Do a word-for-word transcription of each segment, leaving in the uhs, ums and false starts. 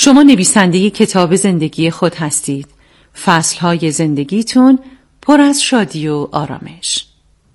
شما نویسنده کتاب زندگی خود هستید. فصلهای زندگیتون پر از شادی و آرامش.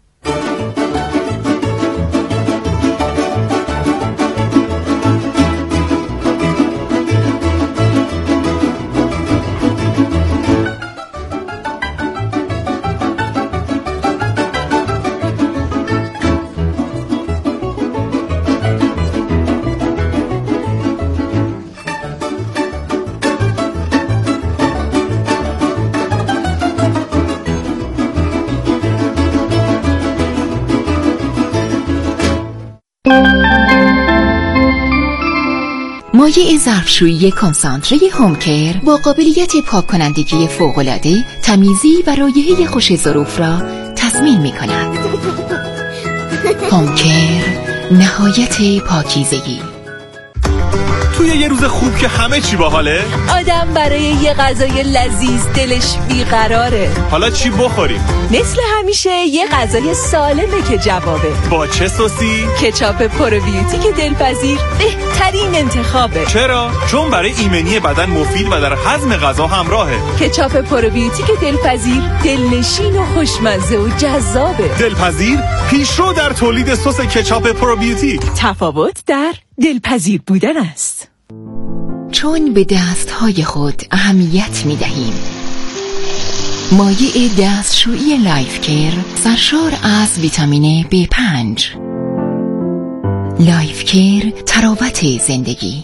مایع ظرفشویی کنسانتره هومکر با قابلیت پاک کنندگی فوق‌العاده، تمیزی و رایحه خوش ظروف را تضمین می کند. هومکر، نهایت پاکیزگی. توی یه روز خوب که همه چی باحاله، آدم برای یه غذای لذیذ دلش بیقراره. حالا چی بخوریم؟ مثل همیشه یه غذای سالمه که جوابه. با چه سوسی؟ کچاپ پروبیوتیک دلپذیر بهترین انتخابه. چرا؟ چون برای ایمنی بدن مفید و در هضم غذا همراهه. کچاپ پروبیوتیک دلپذیر دلنشین و خوشمزه و جذابه. دلپذیر پیشرو در تولید سس کچاپ پروبیوتیک. تفاوت در دلپذیر بودن است. چون به دستهای خود اهمیت می دهیم. مایع دستشویی لایف کیر سرشار از ویتامین بی پنج. لایف کیر، تراوت زندگی.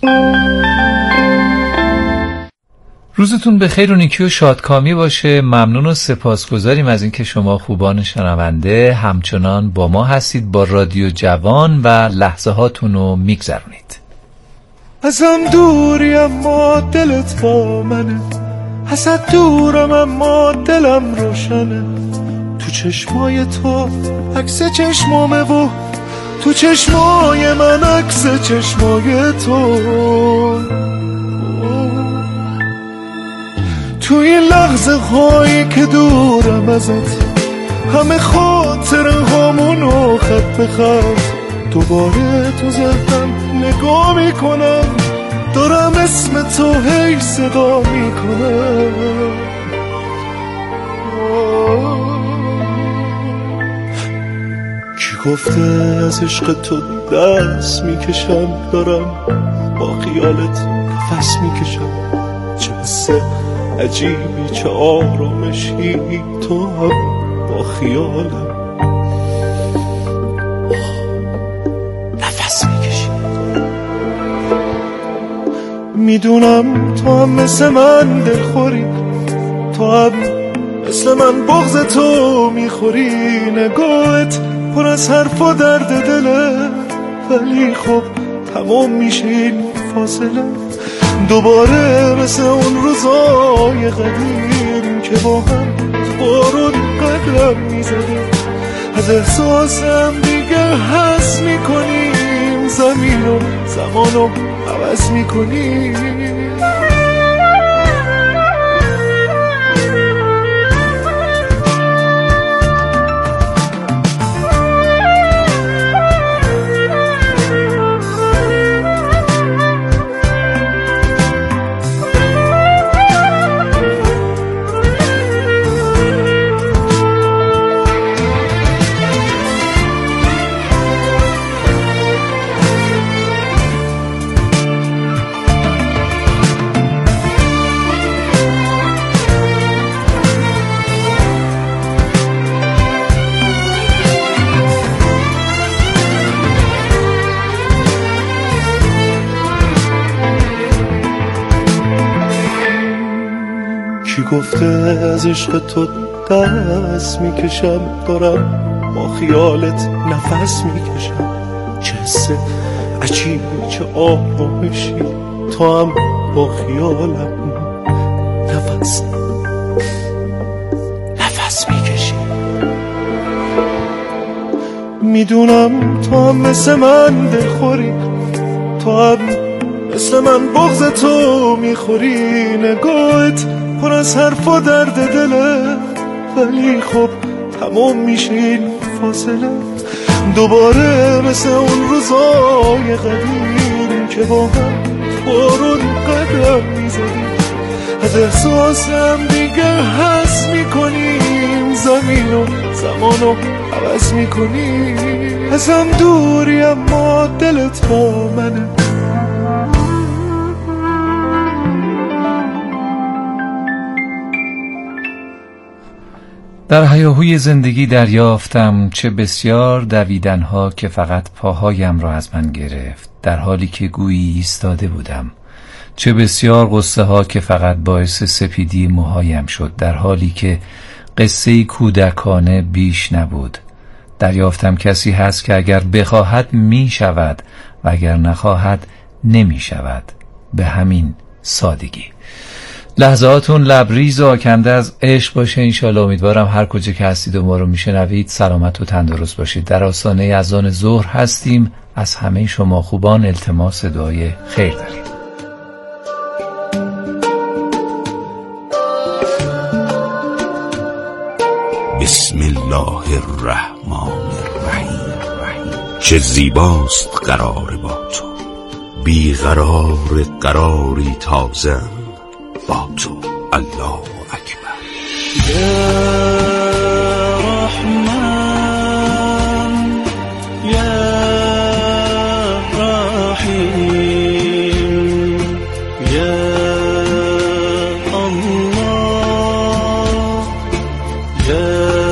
روزتون بخیر و نیکی و شادکامی باشه. ممنون و سپاسگزاریم از اینکه شما خوبان شنونده همچنان با ما هستید، با رادیو جوان و لحظه هاتون رو میگذرونید. ازم دوری اما دلت با منه، ازت دورم اما دلم روشنه. تو چشمای تو عکس چشمامه و تو چشمای من عکس چشمای تو. تو این لحظه هایی که دورم ازت، همه خاطره هامونو خط به خط دوباره تو ذهنم نگاه میکنم، دارم اسم تو هی صدا میکنم. کی گفته از عشق تو دست میکشم، دارم با خیالت نفس میکشم. چه حس عجیبی، چه آرامشی، تو هم با خیالم نفس میکشی. میدونم تو هم مثل من دلخوری، تو هم مثل من بغض تو میخوری. نگاهت پر از حرف و درد دله، ولی خب تمام میشه این فاصله. دوباره مثل اون روزای قدیم که با هم بارون قدم میزدیم. از احساسم دیگه حس میکنیم، زمین و زمانو عوض میکنیم. کی گفته از عشق تو دست میکشم، دارم با خیالت نفس میکشم. چه حس عجیبی، چه آرامشی، تو هم با خیالم نفس نفس میکشی. میدونم تو هم مثل من دلخوری، تو هم مثل من بغض تو میخوری. نگاهت پر از حرف و درد دله، ولی خب تمام میشه این فاصله. دوباره مثل اون روزای قدیم که با هم بارون قدم میزدیم، از احساسم دیگه حس میکنیم، زمین و زمان رو عوض میکنیم. ازم دوری اما دلت با منه. در هیاهوی زندگی دریافتم چه بسیار دویدنها که فقط پاهایم را از من گرفت، در حالی که گویی ایستاده بودم. چه بسیار قصه ها که فقط باعث سپیدی موهایم شد، در حالی که قصه کودکانه بیش نبود. دریافتم کسی هست که اگر بخواهد می شود و اگر نخواهد نمی شود، به همین سادگی. لحظاتون لبریز و آکنده از عشق باشه انشالله. امیدوارم هر کجا که هستید و ما رو میشنوید سلامت و تندرست باشید. در آستانه اذان ظهر هستیم. از همه شما خوبان التماس دعای خیر داریم. بسم الله الرحمن الرحیم. چه زیباست قرار با تو، بیقرار قراری تازه با تو. الله اکبر. یا رحمان یا رحیم یا الله یا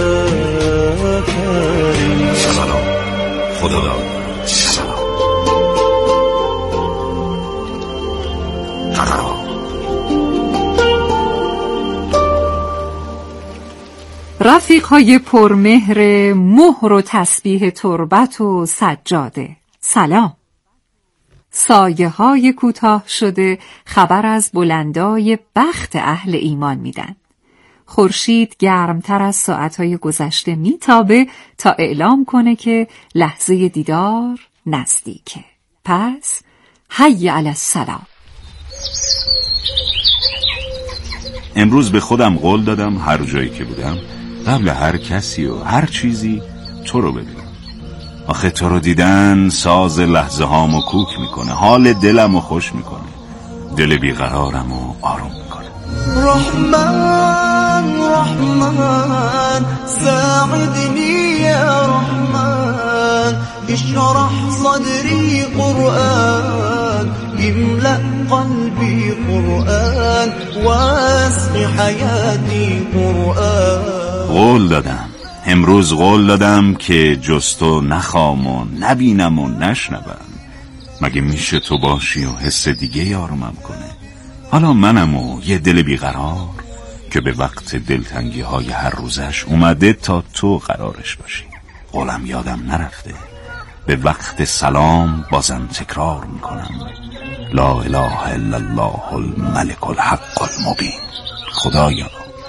کریم. سلام خدا. رفیق‌های پرمهر مهر و تسبیح تربت و سجاده، سلام. سایه های کوتاه شده خبر از بلندای بخت اهل ایمان میدن. خورشید گرمتر از ساعتهای گذشته میتابه تا اعلام کنه که لحظه دیدار نزدیکه. پس حی علی السلام. امروز به خودم قول دادم هر جایی که بودم قبل هر کسی و هر چیزی تو رو ببینم. آخه تو رو دیدن ساز لحظه هامو کوک میکنه، حال دلمو خوش میکنه، دل بیقرارمو آروم میکنه. رحمان رحمان ساعدنی یا رحمان، اشرح صدری قرآن، املأ قلبی قرآن، واسق حیاتی قرآن. قول دادم، امروز قول دادم که جز تو نخوام و نبینم و نشنوم. مگه میشه تو باشی و حس دیگه یارمم کنه؟ حالا منم و یه دل بیقرار که به وقت دلتنگی های هر روزش اومده تا تو قرارش باشی. قولم یادم نرفته، به وقت سلام بازم تکرار میکنم، لا اله الا الله الملك الحق المبین. خدایا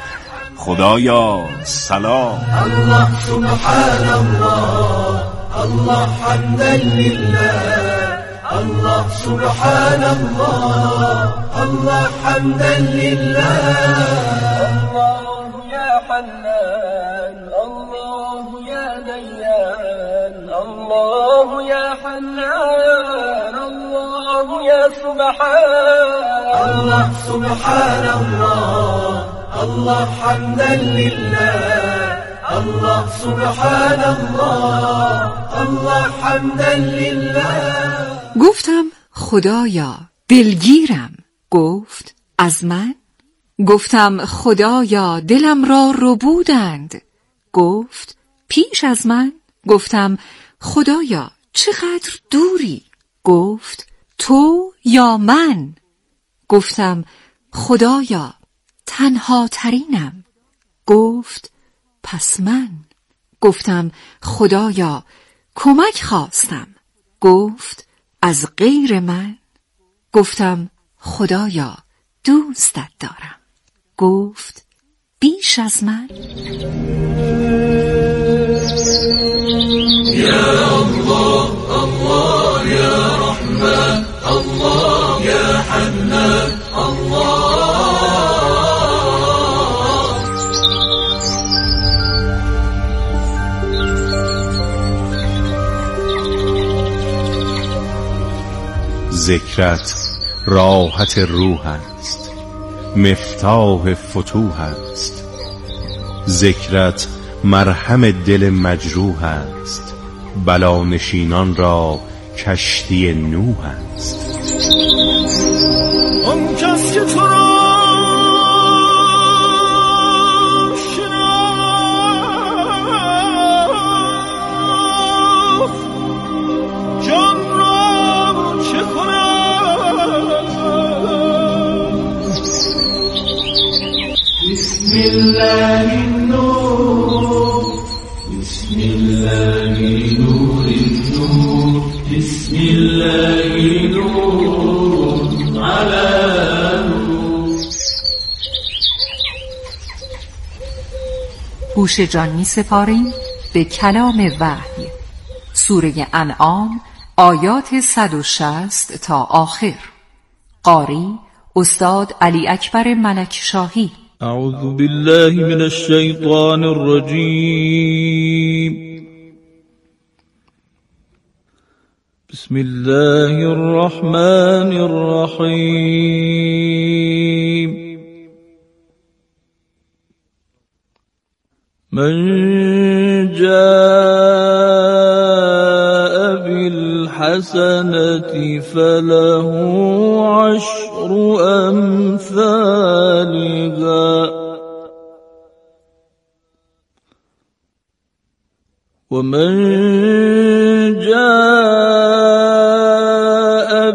خدایا سلام. الله سبحان الله، الله حمدا لله، الله سبحان الله، الله حمدا لله. الله يا حنان، الله يا ديان، الله يا حنان، الله يا سبحان. الله سبحان الله، الله حمدا لله، الله سبحان الله، الله حمدا لله. گفتم خدایا دلگیرم. گفت از من؟ گفتم خدایا دلم را ربودند. گفت پیش از من؟ گفتم خدایا چقدر دوری؟ گفت تو یا من؟ گفتم خدایا تنها ترینم. گفت پس من. گفتم خدایا کمک خواستم. گفت از غیر من؟ گفتم خدایا دوستت دارم. گفت بیش از من؟ یا الله الله یا رحمن، الله یا حنان، الله. ذکرت راحت روح است، مفتاح فتوح است. ذکرت مرهم دل مجروح است، بلا نشینان را کشتی نوح است. آن کس که تو را شناخت، جان را چه کند؟ بسم الله النور، بسم الله نور النور، بسم الله نور على نور. گوش جان می سپاریم به کلام وحی. سوره انعام آیات صد و شصت تا آخر. قاری استاد علی اکبر ملکشاهی. اعوذ بالله من الشیطان الرجیم. بسم الله الرحمن الرحیم. من جاء بالحسنة فله عشر أمثالها ومن جاء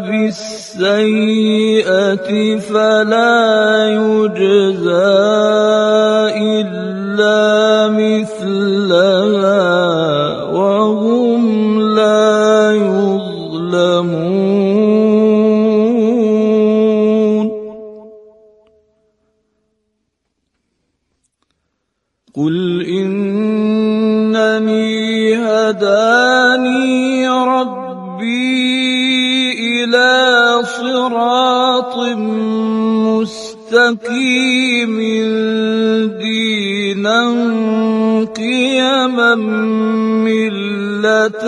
بالسيئة فلا يجزى إلا مثلها وهم لا يظلمون. قل إنني هداني ربي إلى صراط مستقيم دينا قيما ملة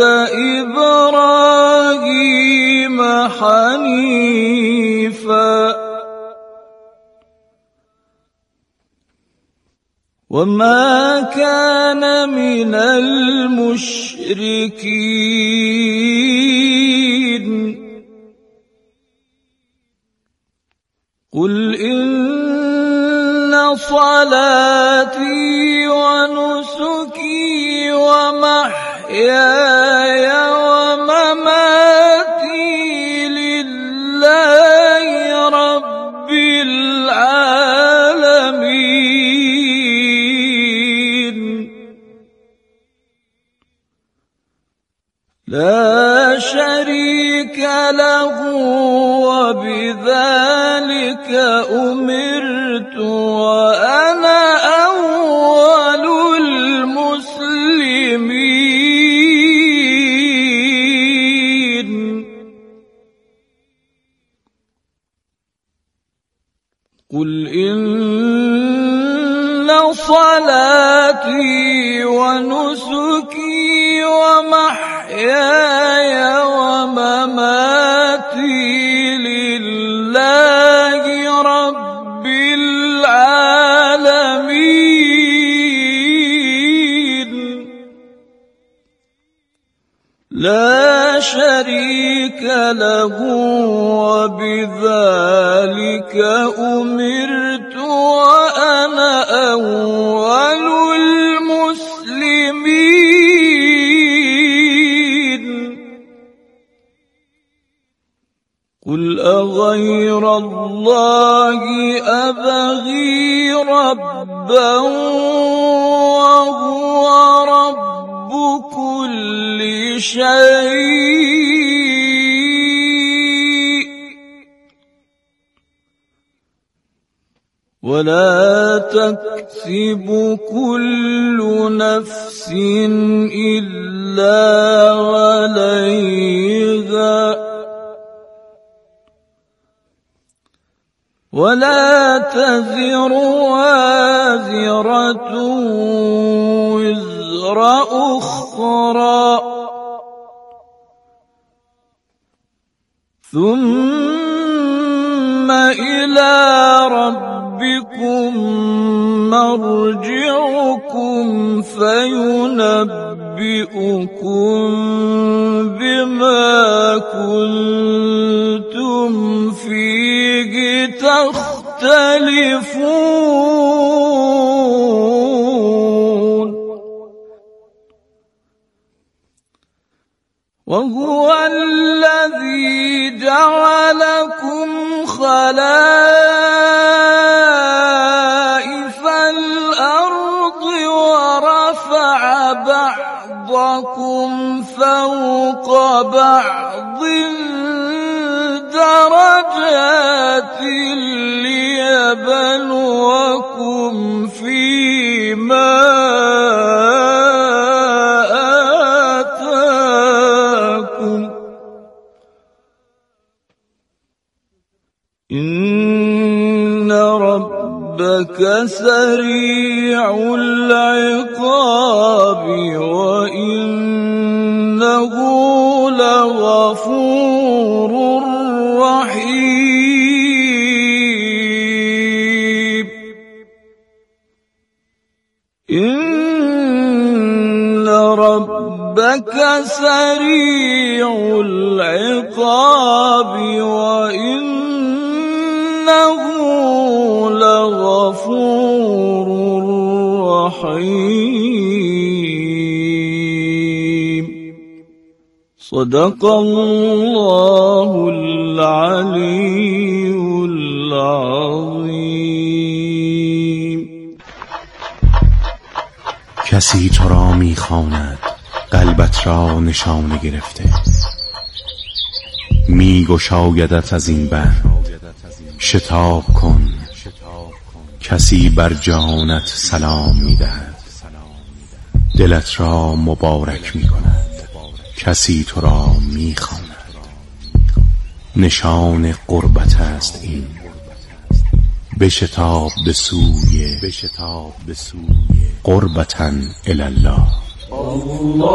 إبراهيم حنيفا وما كان من المشركين. قل إن صلاتي ونسكي ومحياي ومماتي لله رب العالمين لا شريك له وبذلك أمرت وأنا أول المسلمين. قل إن صلاتي ونسكي ومحياي ومماتي لله رب العالمين لا شريك له وبذلك أمرت وأنا أول المسلمين. قل أغير الله أبغي ربا وهو رب كل شيء ولا تكسب كل نفس إلا عليها ولا تزر وازرة وزر أخرى ثم إلى ربكم مرجعكم فينبئكم بما كنتم فيه تختلفون وهو الذي جعلكم خلائف الأرض ورفع بعضكم فوق بعض درجات ليبلوكم فيما آتاكم إن ربك سريع العقاب وإنه لغفور رحيم إن ربك سريع العقاب وإنه لغفور رحيم صدق الله العلي العظيم. کسی تو را می‌خواند قلبت را نشانه گرفته، می‌گشایدت از این بر شتاب کن. کسی بر جانت سلام می‌دهد، دلت را مبارک می‌کند. کسی تو را می‌خواند، نشان قربت است این. بشتاب به سوی قربتاً الی الله. الله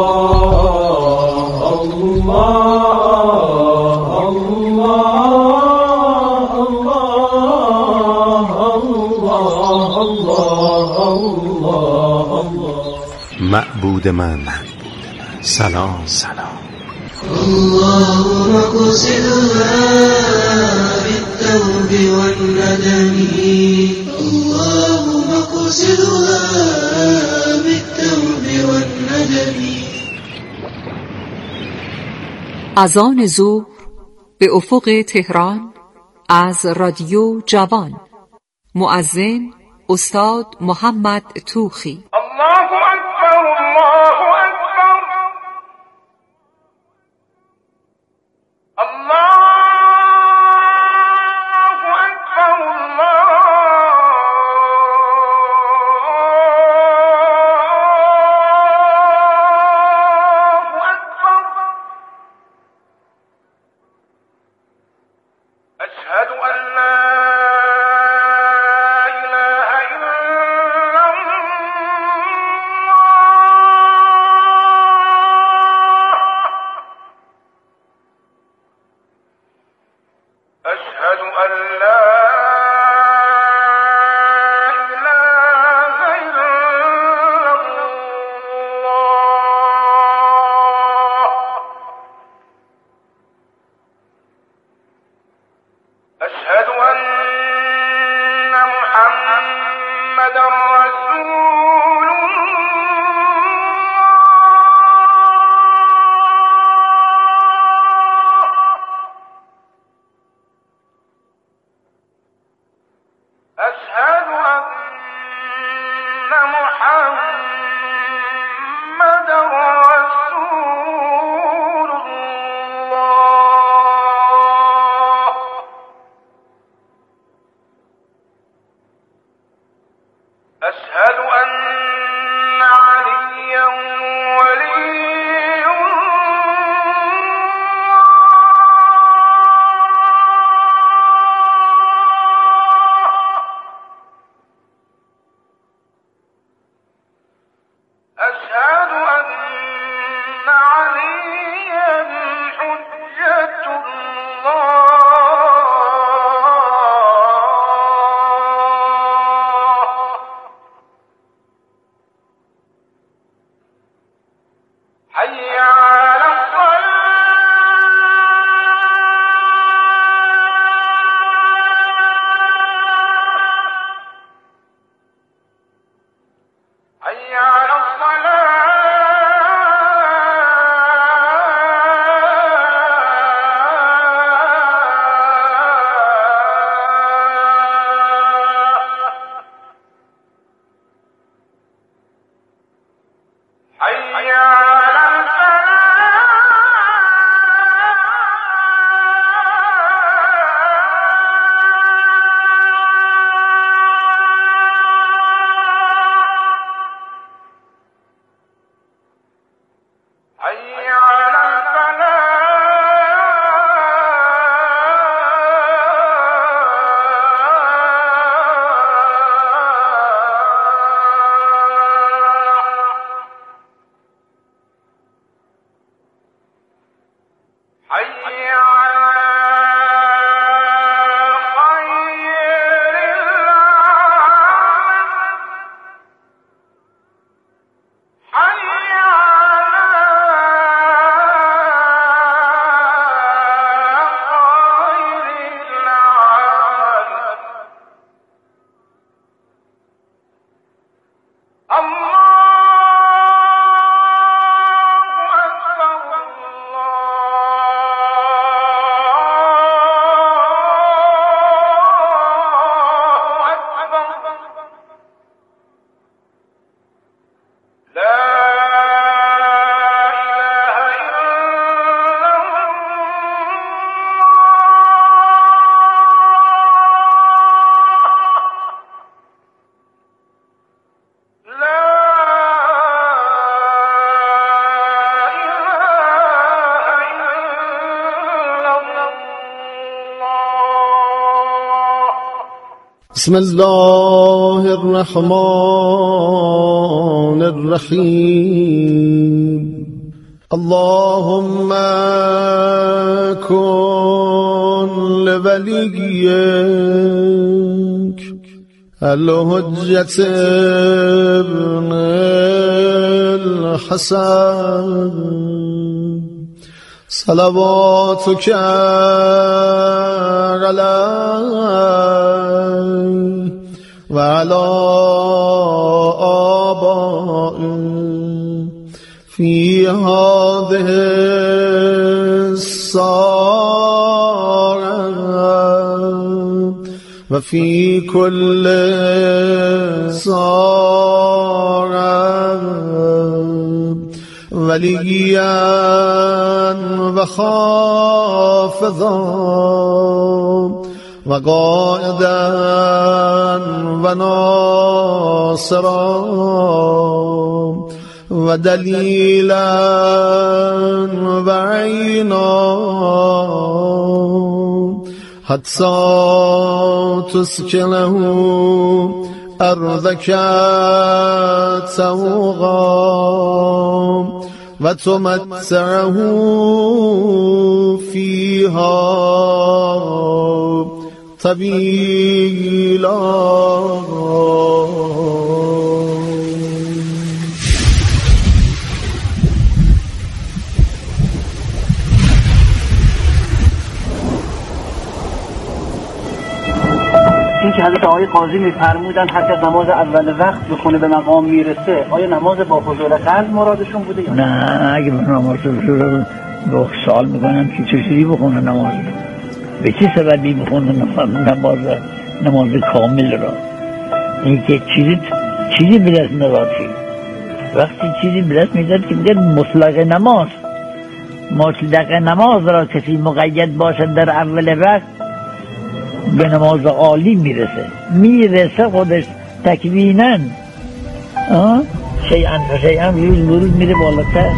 الله الله معبود من سلام سلام. اللهم اغسلها بالتوب والندم، اللهم اغسلها بالتوب والندم. اذان ظهر به افق تهران از رادیو جوان. مؤذن استاد محمد توخی. الله اکبر الله اکبر الله اکبر الله اکبر. اشهد ان لا أشهد أن لا إله إلا الله. أشهد أن محمدا رسول أشهد أن محمدا رسول الله. أشهد أن بسم الله الرحمن الرحیم. اللهم کن لولیک الحجة ابن الحسن صلواتك علیه و علی آبائه فی هذه الساعة و فی کل ساعة ولیا و خافضا و قائدا و ناصرا و دلیلا و عینا حتی تسکنه ارضک طوقا و تمتعه فیها طویلا. این که حضرت آقای قاضی می‌فرمودن هر کس نماز اول وقت بخونه به مقام میرسه، آیا نماز با حضور قلب مرادشون بوده یا نه؟ اگه نماز حضور رو سوال میکنن که چجوری بخونه نماز، به چه سببی بخونه نماز نماز کامل را؟ این که چیزی چیزی به دست نداشتی، وقتی چیزی به دست میداد که میگه مطلق نماز مطلق نماز را کسی مقید باشد در اول وقت به نماز عالی میرسه میرسه خودش تکویناً شیئا فشیئا ورود میره بالاتر.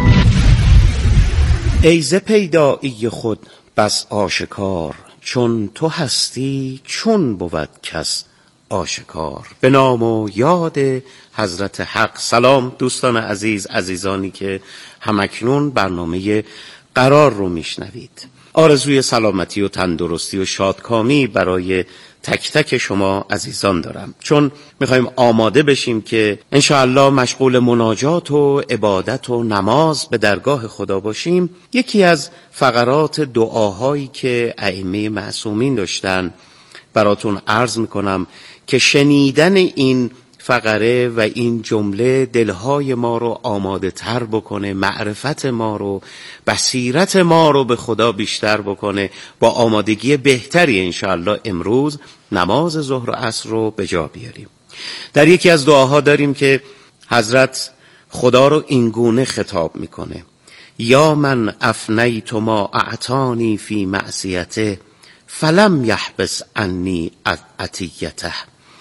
ای ز پیدایی خود بس آشکار، چون تو هستی چون بود کس آشکار. به نام و یاد حضرت حق. سلام دوستان عزیز، عزیزانی که همکنون برنامه قرار رو میشنوید. آرزوی سلامتی و تندرستی و شادکامی برای تک تک شما عزیزان دارم، چون میخوایم آماده بشیم که انشاءالله مشغول مناجات و عبادت و نماز به درگاه خدا باشیم. یکی از فقرات دعاهایی که ائمه معصومین داشتن براتون عرض میکنم که شنیدن این فقره و این جمله دلهای ما رو آماده تر بکنه، معرفت ما رو، بصیرت ما رو به خدا بیشتر بکنه. با آمادگی بهتری انشاءالله امروز نماز ظهر و عصر رو به جا بیاریم. در یکی از دعاها داریم که حضرت خدا رو اینگونه خطاب میکنه: یا من افنیت ما اعطانی فی معصیته فلم یحبس عنی عطیته.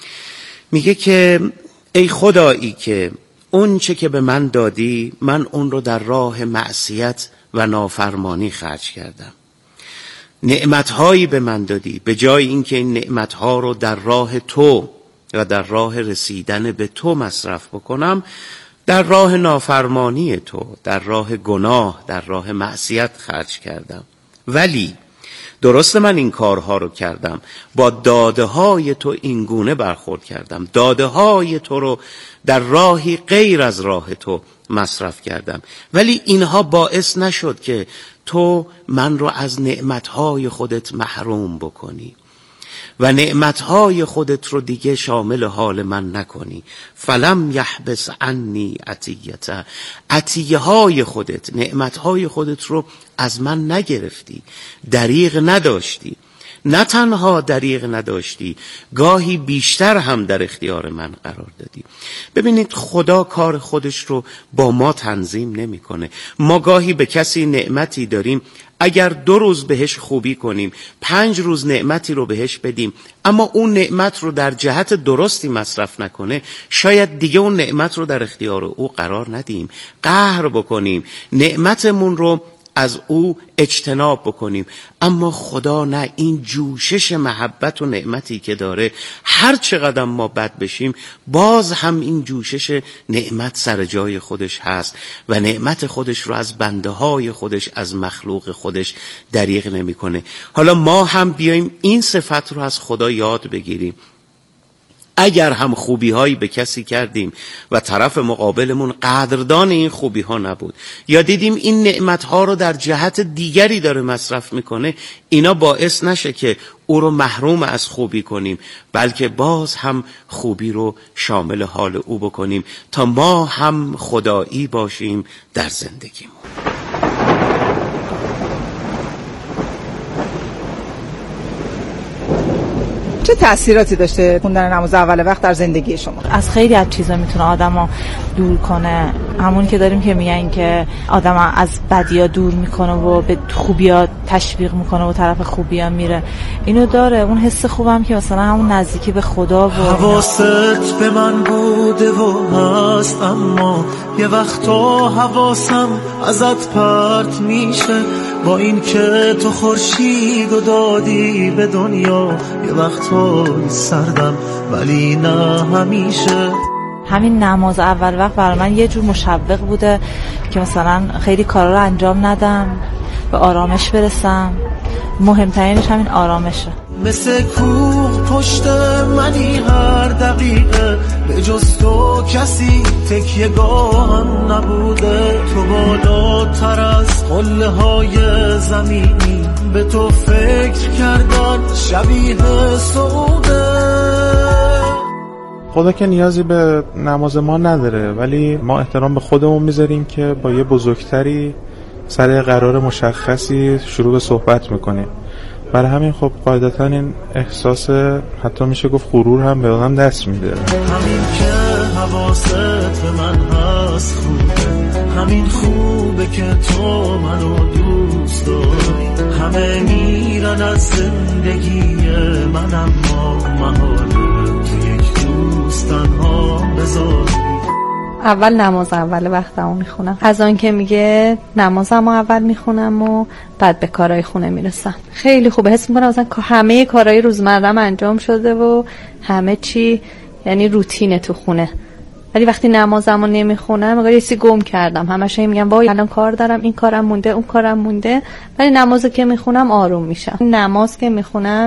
میگه که ای خدایی که اون چه که به من دادی من اون رو در راه معصیت و نافرمانی خرج کردم. نعمتهایی به من دادی، به جای اینکه این نعمتها رو در راه تو و در راه رسیدن به تو مصرف بکنم، در راه نافرمانی تو، در راه گناه، در راه معصیت خرج کردم. ولی درست من این کارها رو کردم، با داده های تو این گونه برخورد کردم، داده های تو رو در راهی غیر از راه تو مصرف کردم، ولی اینها باعث نشد که تو من رو از نعمتهای خودت محروم بکنی و نعمتهای خودت رو دیگه شامل حال من نکنی. فلم یحبس عنی عطیته، عطیه های خودت، نعمتهای خودت رو از من نگرفتی، دریغ نداشتی. نه تنها دریغ نداشتی، گاهی بیشتر هم در اختیار من قرار دادی. ببینید خدا کار خودش رو با ما تنظیم نمیکنه. ما گاهی به کسی نعمتی داریم، اگر دو روز بهش خوبی کنیم، پنج روز نعمتی رو بهش بدیم، اما اون نعمت رو در جهت درستی مصرف نکنه، شاید دیگه اون نعمت رو در اختیار او قرار ندیم، قهر بکنیم، نعمتمون رو از او اجتناب بکنیم. اما خدا نه، این جوشش محبت و نعمتی که داره، هر چقدر ما بد بشیم باز هم این جوشش نعمت سر جای خودش هست و نعمت خودش رو از بنده های خودش، از مخلوق خودش دریغ نمی کنه. حالا ما هم بیایم این صفت رو از خدا یاد بگیریم. اگر هم خوبی هایی به کسی کردیم و طرف مقابلمون قدردان این خوبی ها نبود، یا دیدیم این نعمت ها رو در جهت دیگری داره مصرف میکنه، اینا باعث نشه که او رو محروم از خوبی کنیم، بلکه باز هم خوبی رو شامل حال او بکنیم تا ما هم خدایی باشیم در زندگیمون. چه تأثیراتی داشته خوندن نماز اول وقت در زندگی شما؟ از خیلی از چیزا میتونه آدمو دور کنه. همون که داریم که میگن که آدم از بدیا دور میکنه و به خوبیا تشویق میکنه و طرف خوبیا میره، اینو داره. اون حس خوبم که مثلا همون نزدیکی به خدا و حواست به من بوده و هست، اما یه وقتا حواسم ازت پرت میشه. با این که تو خورشید و دادی به دنیا، یه وقتا سردم ولی نه همیشه. همین نماز اول وقت برای من یه جور مشوق بوده که مثلا خیلی کارا رو انجام ندم، به آرامش برسم. مهمترینش همین آرامشه. مثل کوه پشت منی هر دقیقه، به جز تو کسی تکیه گاهم نبوده. تو بالاتر از قله های زمینی، به تو فکر کردن شبیه سعوده. خدا که نیازی به نماز ما نداره، ولی ما احترام به خودمون میذاریم که با یه بزرگتری سر قرار مشخصی شروع به صحبت میکنیم. برای همین خب قاعدتا این احساس، حتی میشه گفت غرور، هم به آدم دست میده. همین که حواست به من هست خوبه، همین خوبه که تو منو دوست داری. همه میرن از زندگی من، اما محاله تو یک دوست تنها بذاری. اول نماز اول وقتمو میخونم، از آن که میگه نمازمو اول میخونم و بعد به کارهای خونه میرسم. خیلی خوبه، حس میکنم مثلا همه کارهای روزمرم انجام شده و همه چی یعنی روتینه تو خونه. ولی وقتی نمازمو نمیخونم میگم یه چیزی گم کردم، همش میگم وای الان کار دارم، این کارم مونده، اون کارم مونده. ولی نمازو که میخونم آروم میشم. نماز که میخونم